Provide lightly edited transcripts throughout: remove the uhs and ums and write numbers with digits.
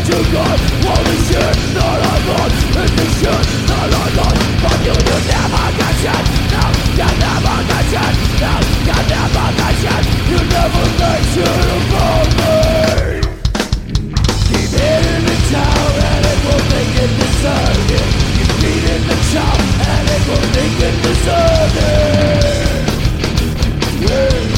to God. Holy shit, not I thought. It's the shit, not I thought. Fuck you, you never got shit. No, you never got shit. No, you never got shit. You never got shit about me. Keep hitting the town and it will make it deserve it. Keep beating the town and it will make it deserve it. Yeah.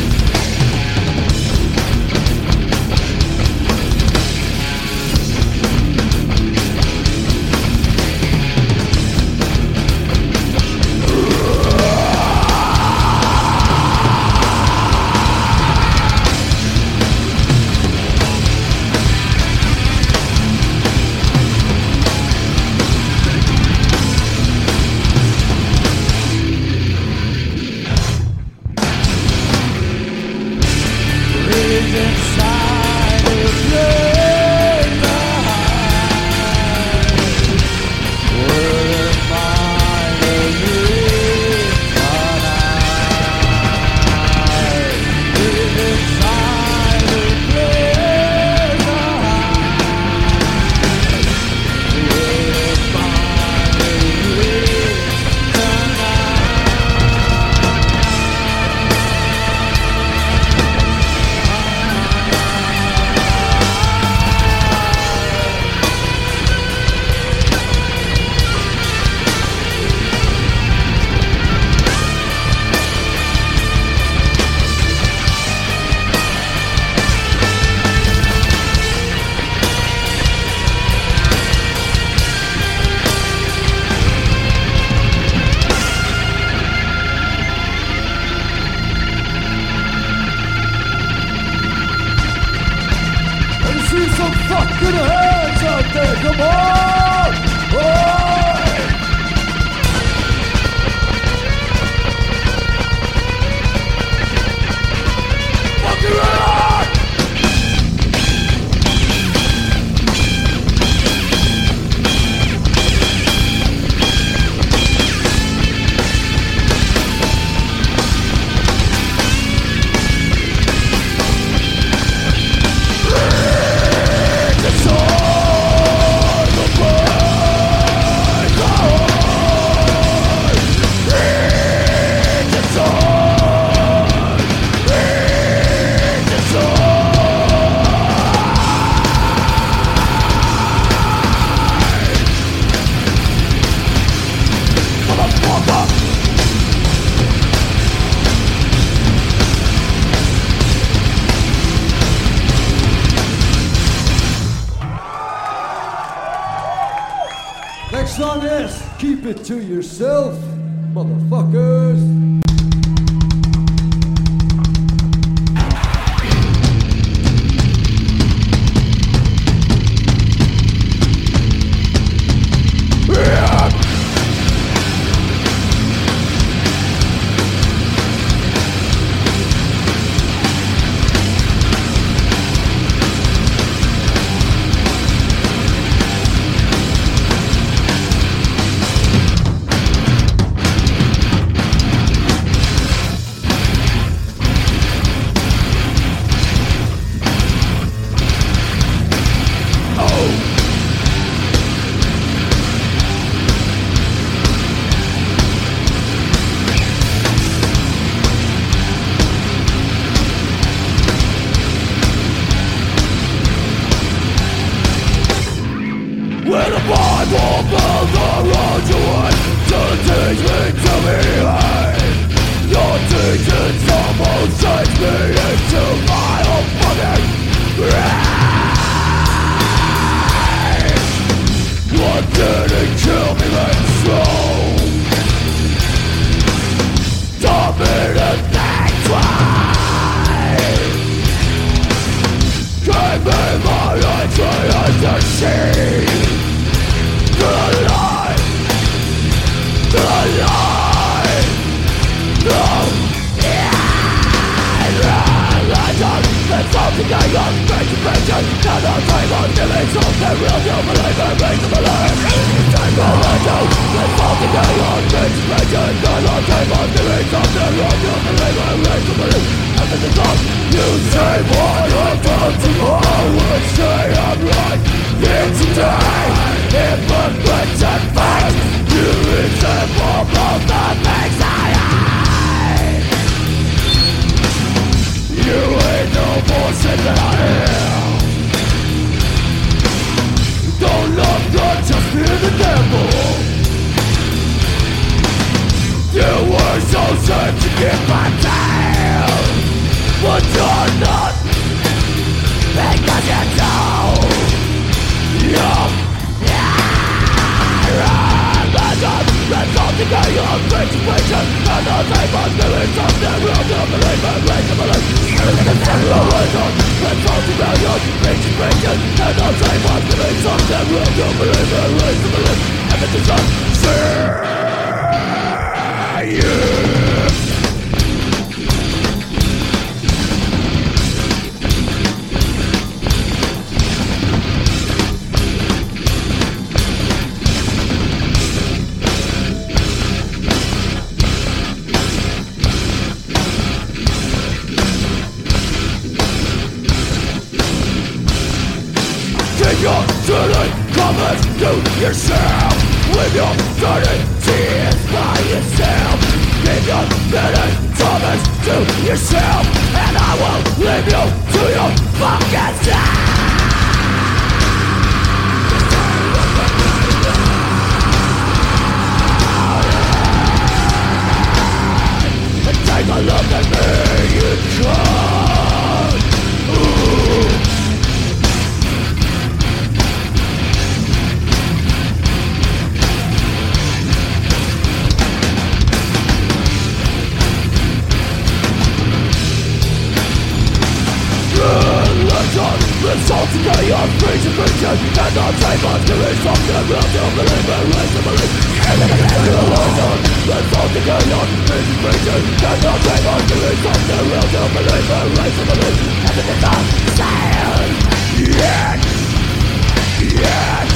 Next song is Keep It To Yourself, motherfuckers. When the Bible builds the road you want to teach me to behave, your teachings almost change me into my own fucking rage. What didn't kill me made slow. Taught me to think twice. Gave me my entry into shame. To the light, to the light, no, it's all the gang of making and I'll take on giving something real to believe and make them believe. Take all I do, it's all the gang of making and I'll take on giving something real to believe and make them believe. And at the top, you say what I've done to all, and say I'm right. Hypocrites and fakes, you resemble both the things I hate. You ain't no voices that I hear. Don't look good, just fear the devil. You were so certain to get my tail, but you're not, because you don't. Resulting in your situation, and the type of feeling something real to believe and raise to believe. Everything is terrorism. Resulting in your situation, and the type of feeling something real to believe and raise to believe. Everything's your dirty comments to yourself. With your dirty tears by yourself. Give your dirty comments to yourself, and I will leave you to your fucking self. Take a look at me, you can't. Resulting in your crucifixion, and the type of doing something real to believe and raise to believe. Everything is illusion. Resulting in your crucifixion, and the type of doing something real to believe and raise to believe. Everything's all sad. Yet sad.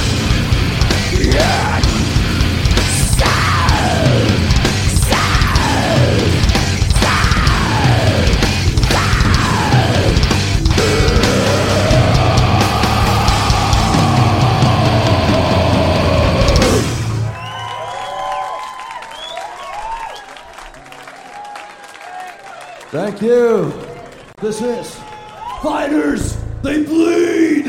Thank you. This is Fighters, They Bleed.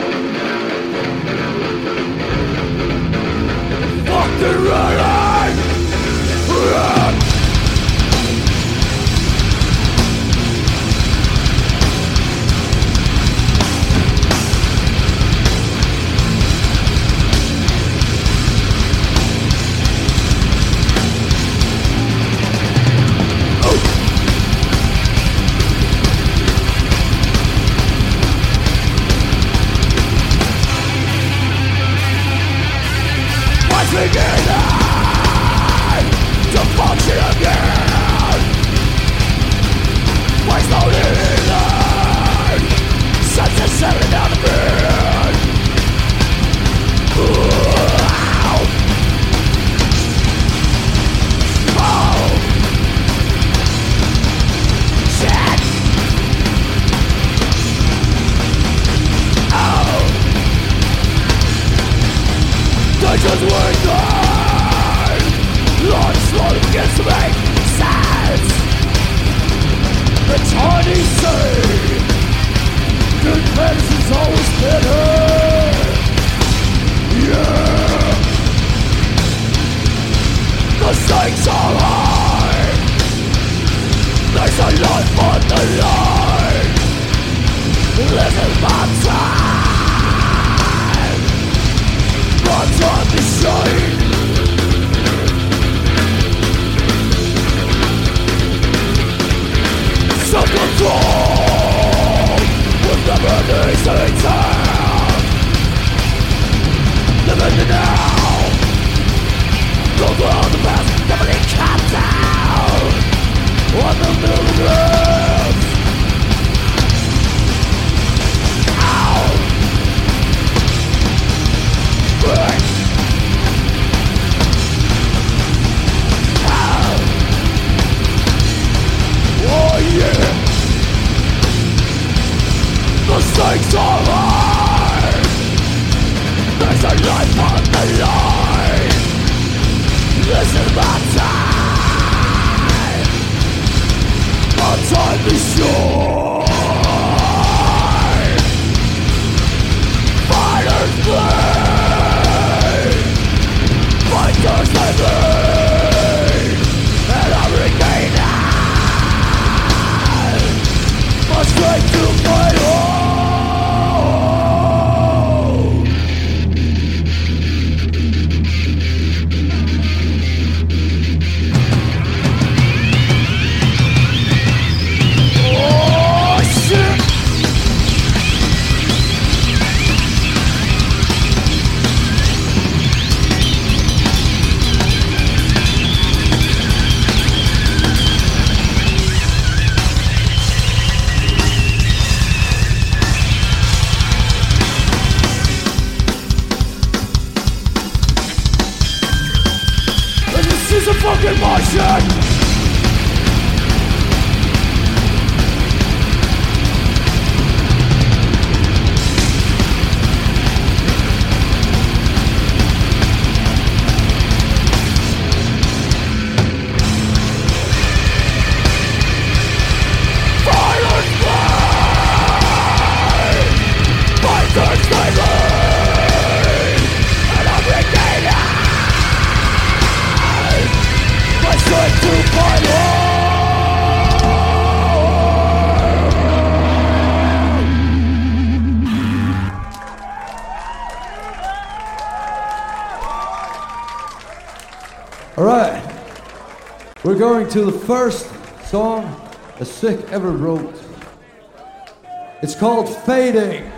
Fucking running! Run! Beginning to function again. My slowly learn senses settling down the bed. Oh shit. Oh, they just went down. Lord slowly begins to make sense. It's hard to say. Good medicine's always better. Yeah. The stakes are high. There's a life on the line. Living my time. God's on the shine. Self-control will never be easy. in motion. Alright, we're going to the first song a Sick ever wrote. It's called Fading.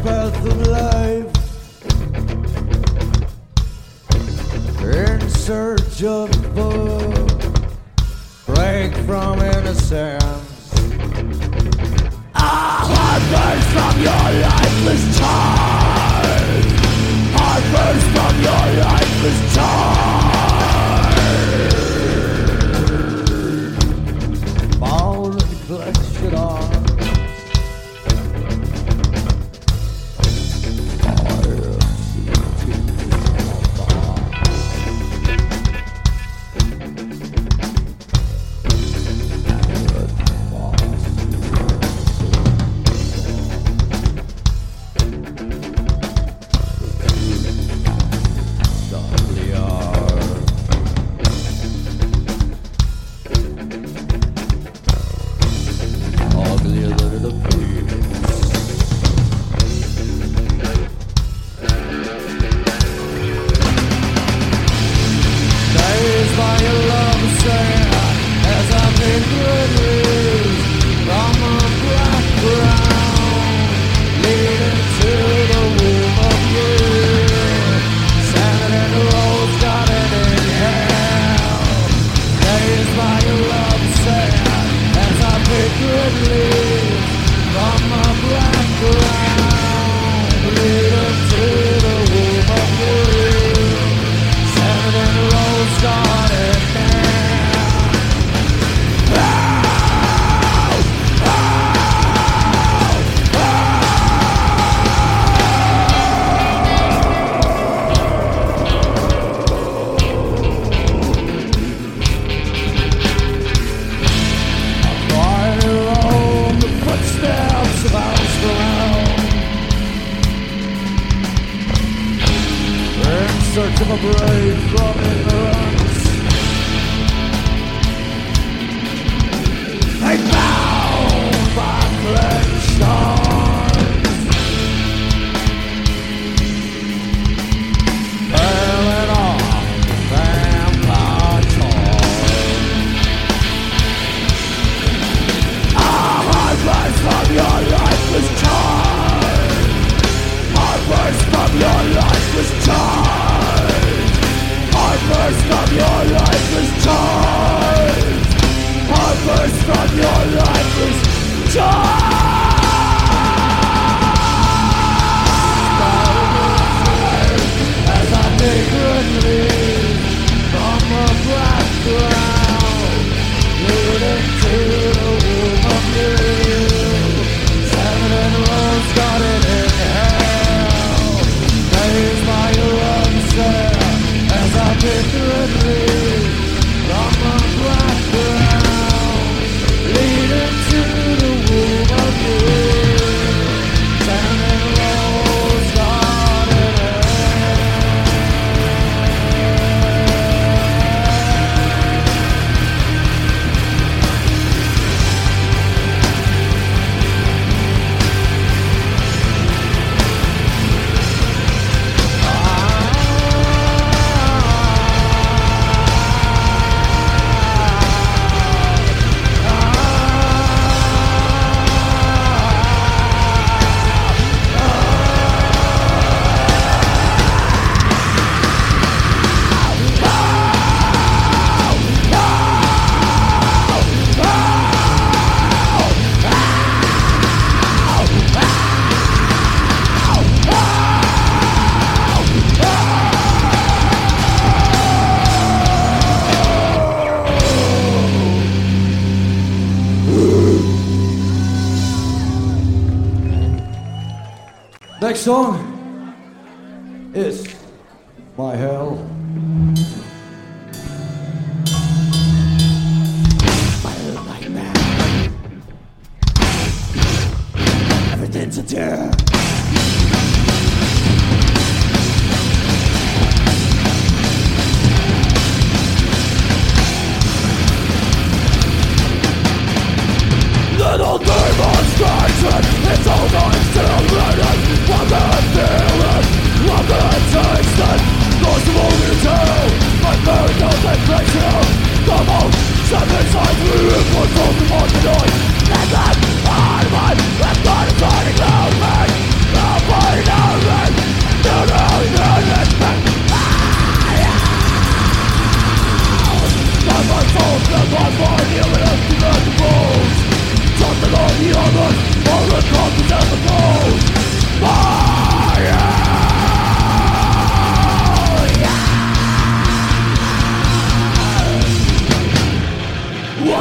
path of life, in search of a break from innocence. Heartburn from your lifeless child. Heartburn from your lifeless child. Ball and clutch it on. Search of a brave from ignorance. I bound by clenched arms, burning on vampire charm. Heartburns from your lifeless child. Heartburns from your lifeless child. Heartburns from your lifeless child. Heartburns from your lifeless child. As I vagrantly from a background, leading to the womb of you. 7 roads started in hell. Raised by your answer. As I vagrantly from a background, leading to the womb of you. 7 roads started in hell. Next song is My Hell. My little nightmare. Everything's a tear. Little demonstration, it's all going still running. What can I feel it? What can I taste it? Lost of all you do, my very contemplation. The most satisfied reinforced from the morning noise. Let that part of mine, that's not exciting loud man.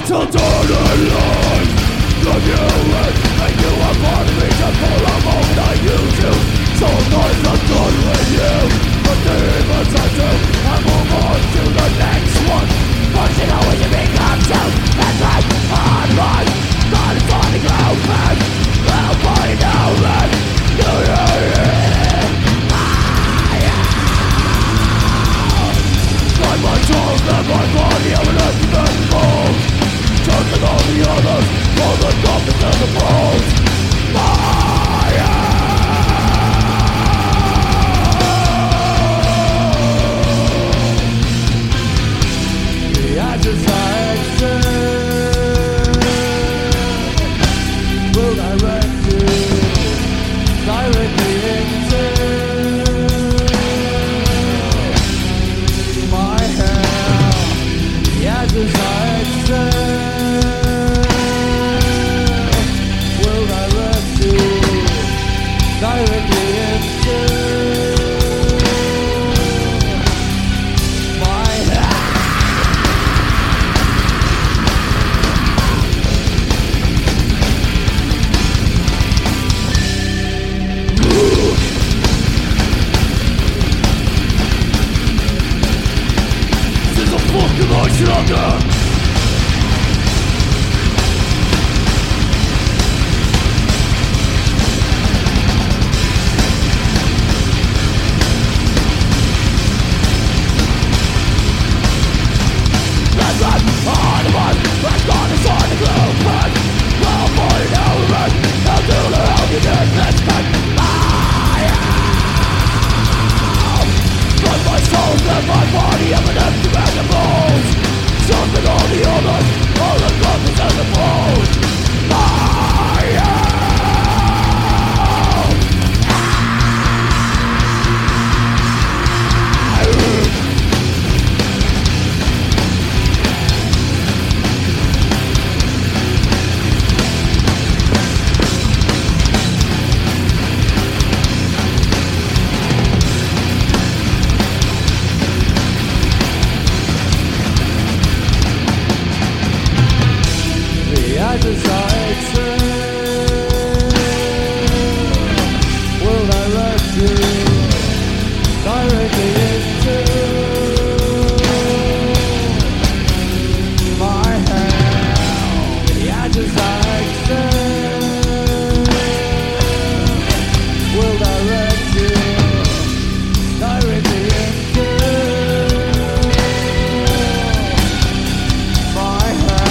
till dawn and light. Love you and you are part of me. Just for a moment I use you. So nice I'm done with you. But the demons I do, I move on to the next one. But you know when you become so that's right, on mine. God is on the ground, man. I'll find out, man. Like my soul and my body, I'm an empty bones. Turning all the others, all the darkness and the bones. The ashes I extend will direct you directly into my hell. The ashes I extend will direct you directly into my hell. This is a fucking ocean out there. Let's run on the run. Let's run inside the gloom. Run. Well, for an element. How to the hell you did this thing? But my soul and my body have an empty bag of bones. Something all the others, all the darkness and the bones. The ashes I extend will direct you directly into my hell. The ashes I extend will direct you directly into my hell.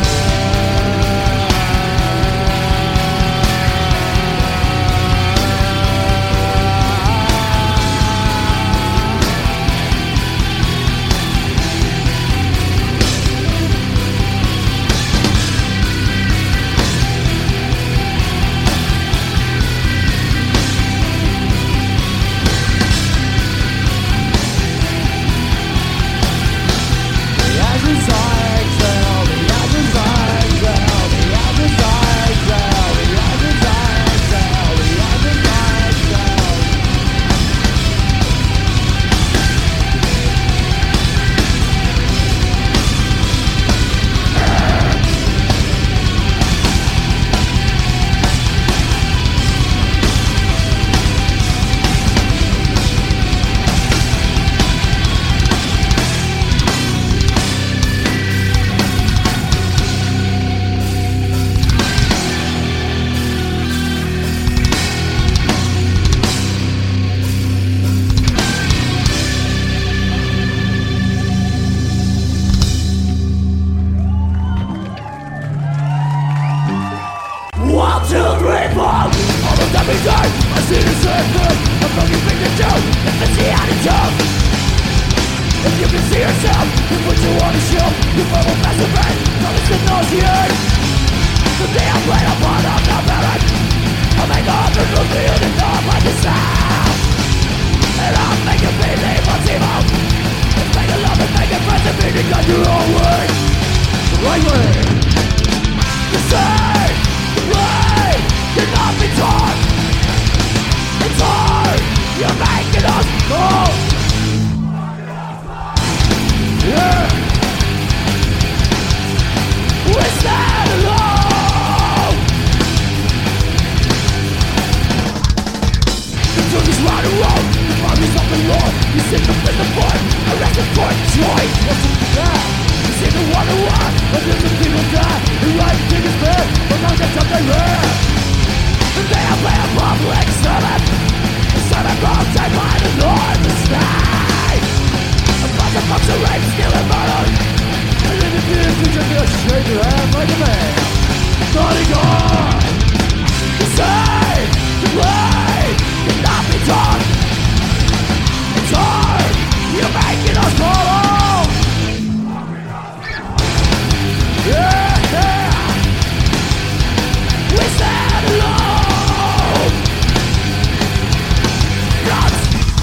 One, two, three, four. Almost every day I see the same thing. A fucking thing to do. It's the attitude. If you can see yourself in what you want to show, you will masturbate. Promise to nauseate. The day I play upon of the merit. I'll make all the truth to you that don't like yourself. And I'll make you believe what's evil. Let's make a love and make a friends and meaning on your own way. The right way. The same. Way cannot be taught. It's hard. You're making us cold. Yeah. important choice. What's it that? You seem to wonder why millions of people die. The right thing is bad, but not the top they rare. And they have play a public service. A servant wrong take by the enormous state. A bunch of fucks are raped, steal and murdered. And in the future they'll shake your hand like a man. Starting on to say, to play, cannot be taught. It's hard, you're making us follow. Yeah, yeah. We stand alone. Guns.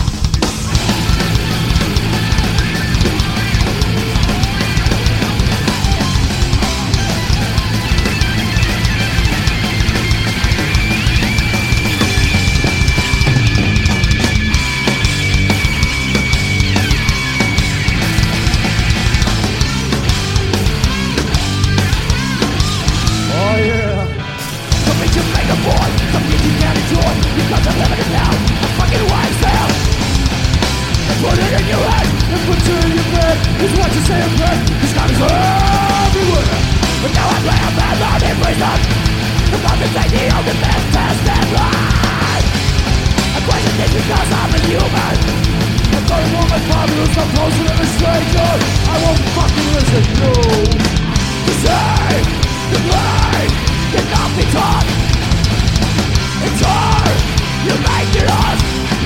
Because I'm living it now, a fucking wild sound. I put it in your head and put it in your bed. Is what you say in bed. These guys are everywhere. But now I play a bad Lord in prison. The fucking take the only best test and lie. I question this because I'm a human. I'm going to my fabulous, I'm closer than a stranger. I won't fucking listen, no. To say, to play, cannot be taught. It's hard, you're making us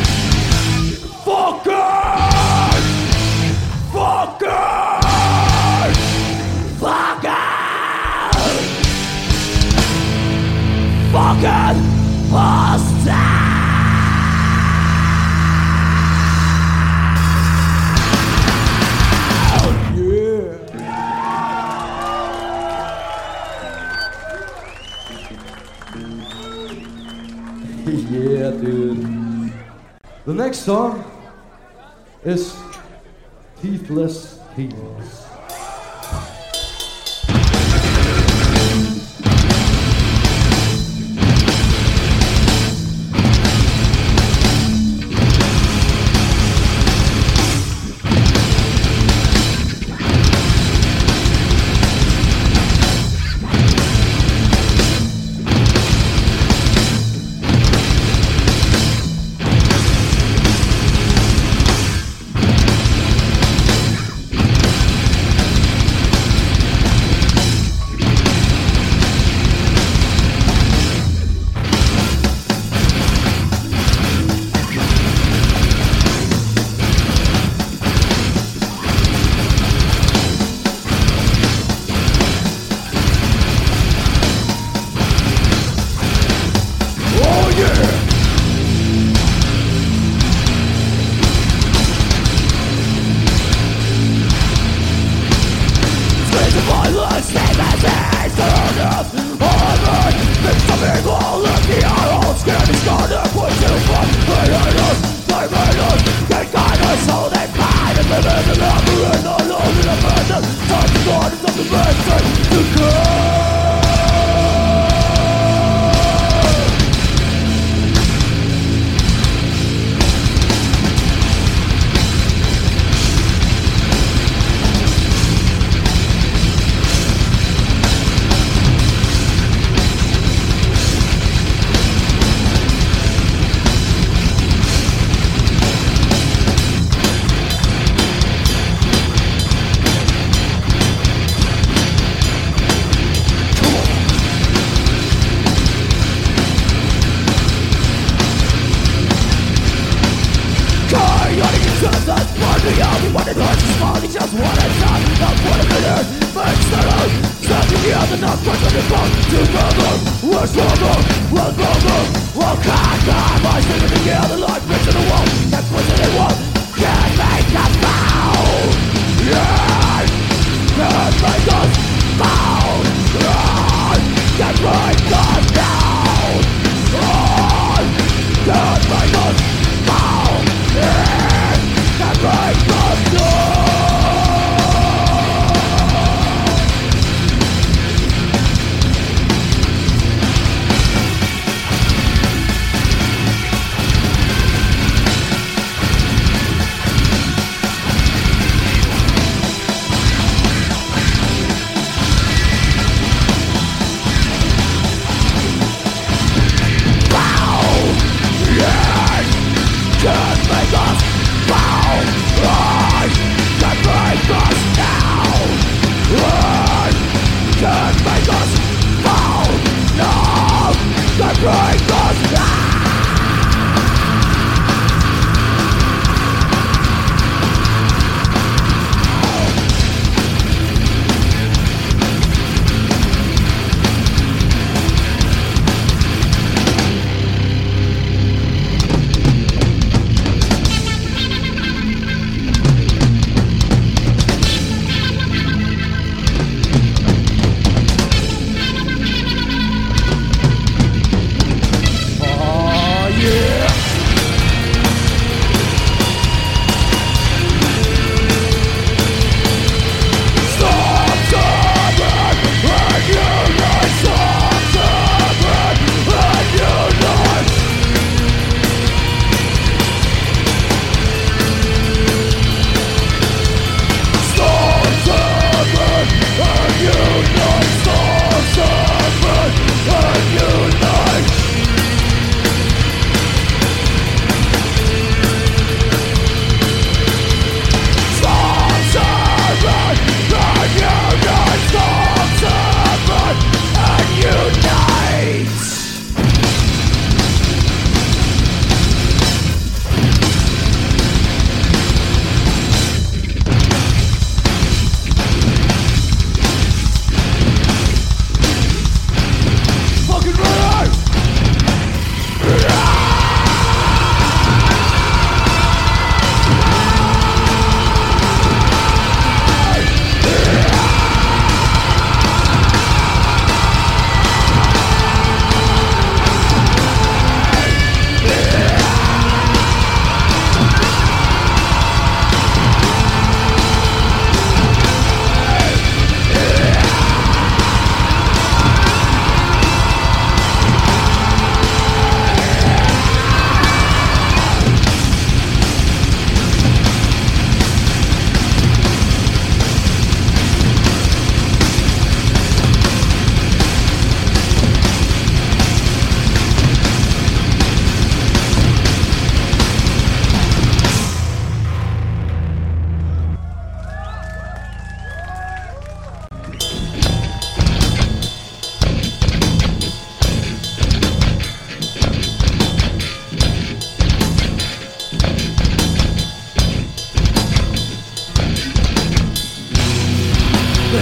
fuckers! Fuckers! Fuckers! Fucking hostile! Yeah, dude. The next song is Teethless Kings.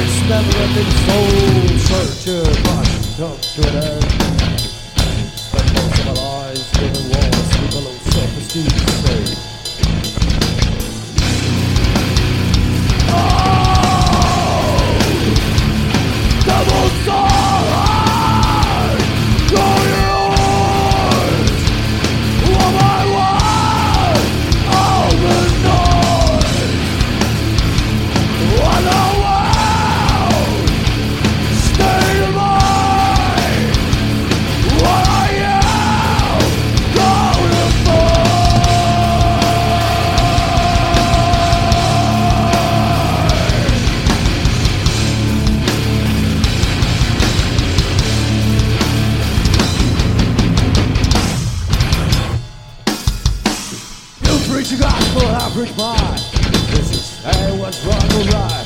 It's never-ending soul searching must come to an end. Spend most of our lives living walls with below self-esteem state. Double sword, go yours. One by one, all the noise. One world, state of mind. What are you going for? You preach the gospel, I preach mine. This is say what's wrong or right.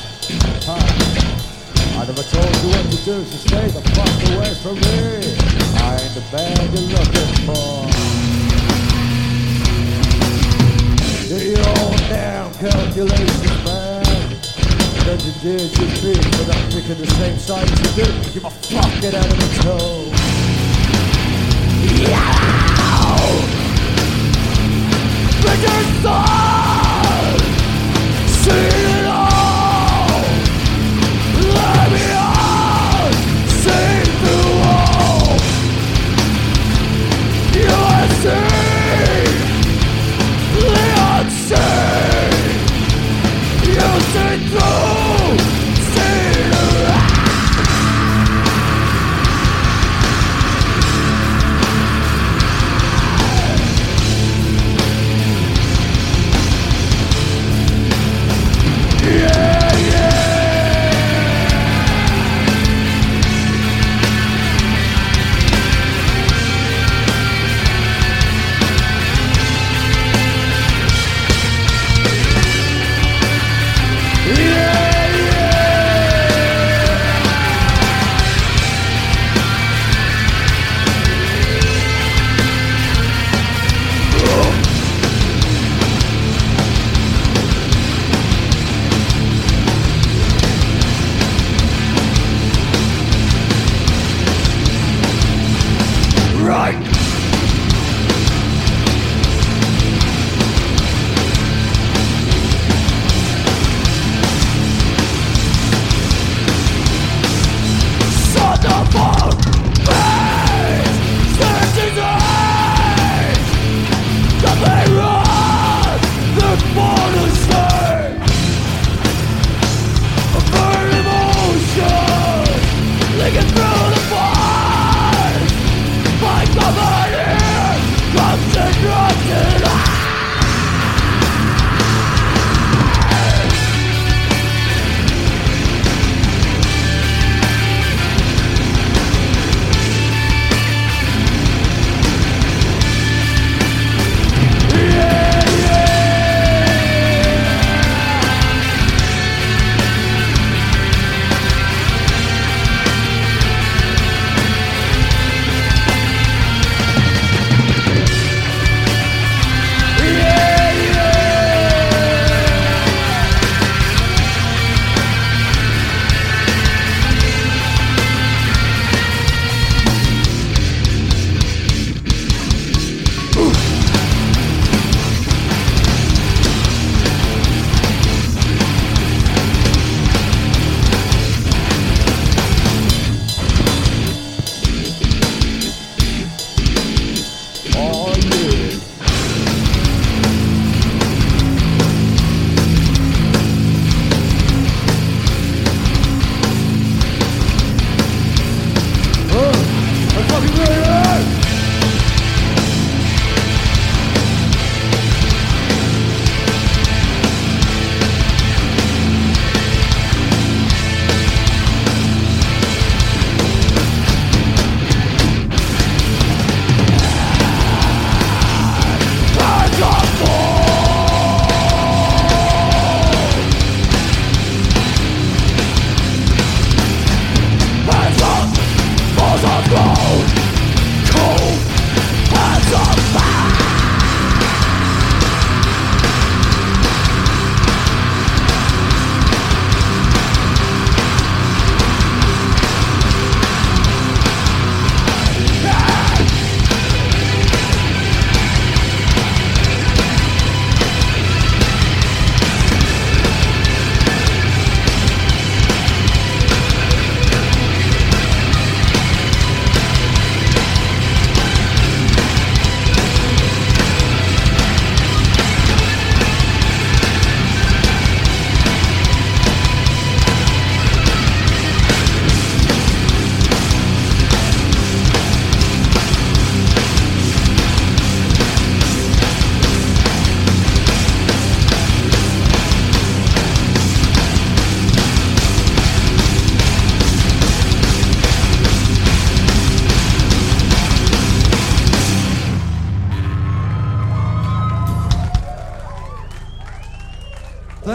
I never told you what to do, so stay the fuck away from me. I ain't the man you're looking for. Do your own damn calculations, man. Then you did your big without picking the same side as you did. Give a fuck, get out of the toe. With your soul, see it all. Let me out, see through all. USA, Leon say, you see through, see it all.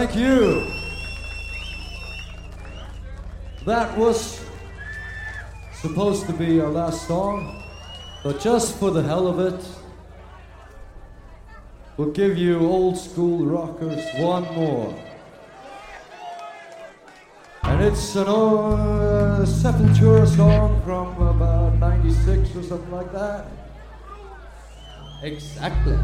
Thank you. That was supposed to be our last song, but just for the hell of it, we'll give you old school rockers one more. And it's an old Sepultura song from about 96 or something like that. Exactly.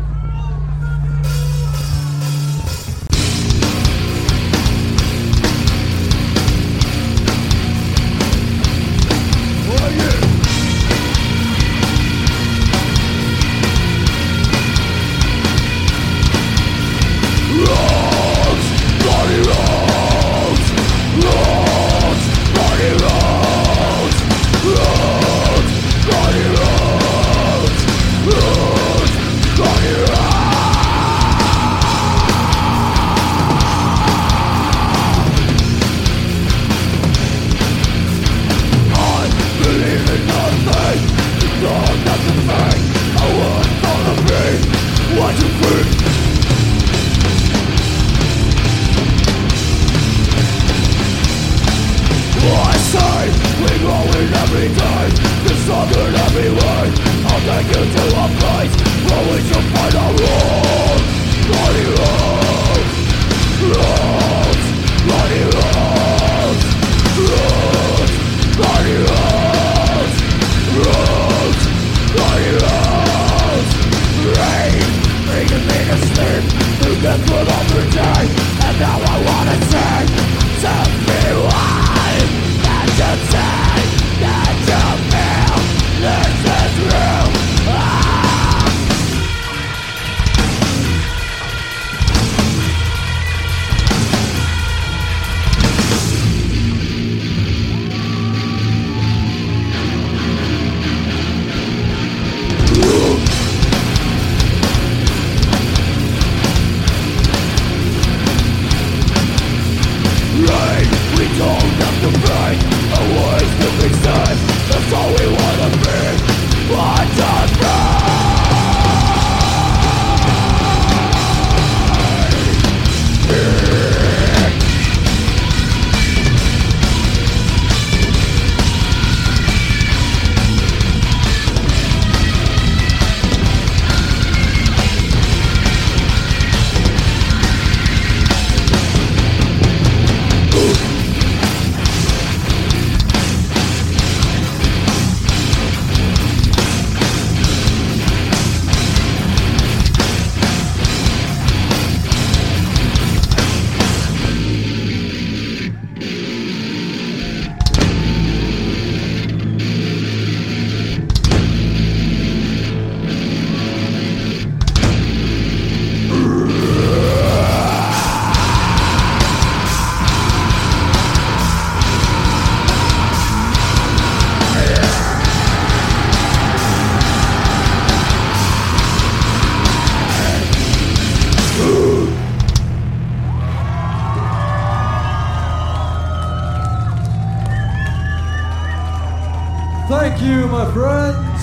Thank you, my friends.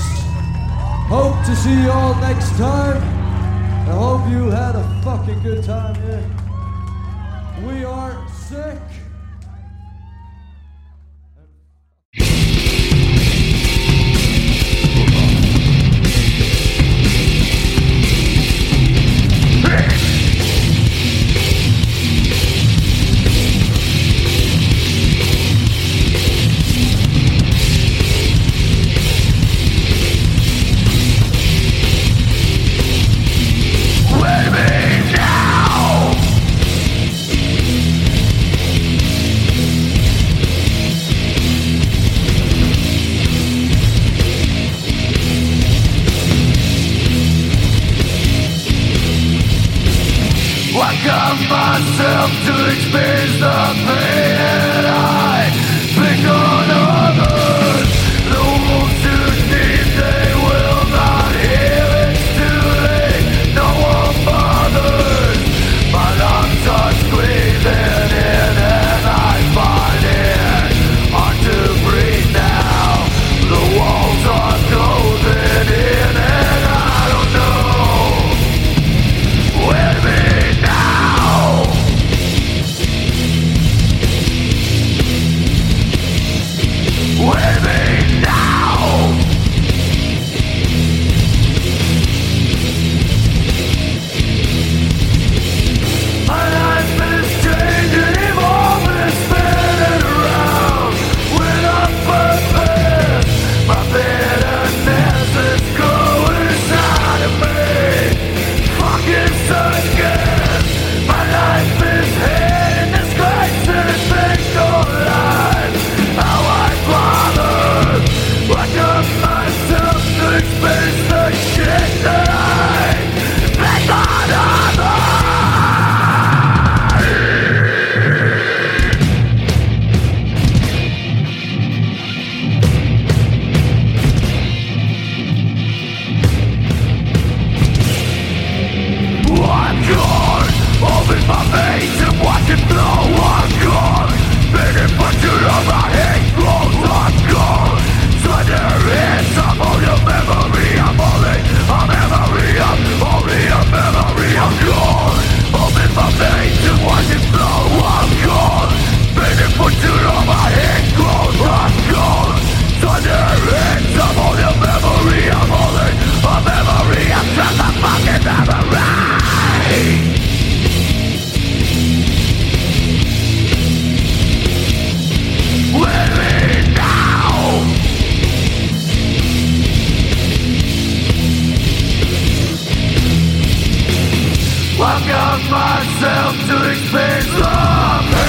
Hope to see you all next time. I hope you had a fucking good time here. We are sick. Myself to experience the pain that I think on others. The wolves too deep, they will not hear. It's too late, no one bothers. My lungs are squeezing in and I find it hard to breathe now. The walls are closing in and I don't know where to be now. myself to experience love.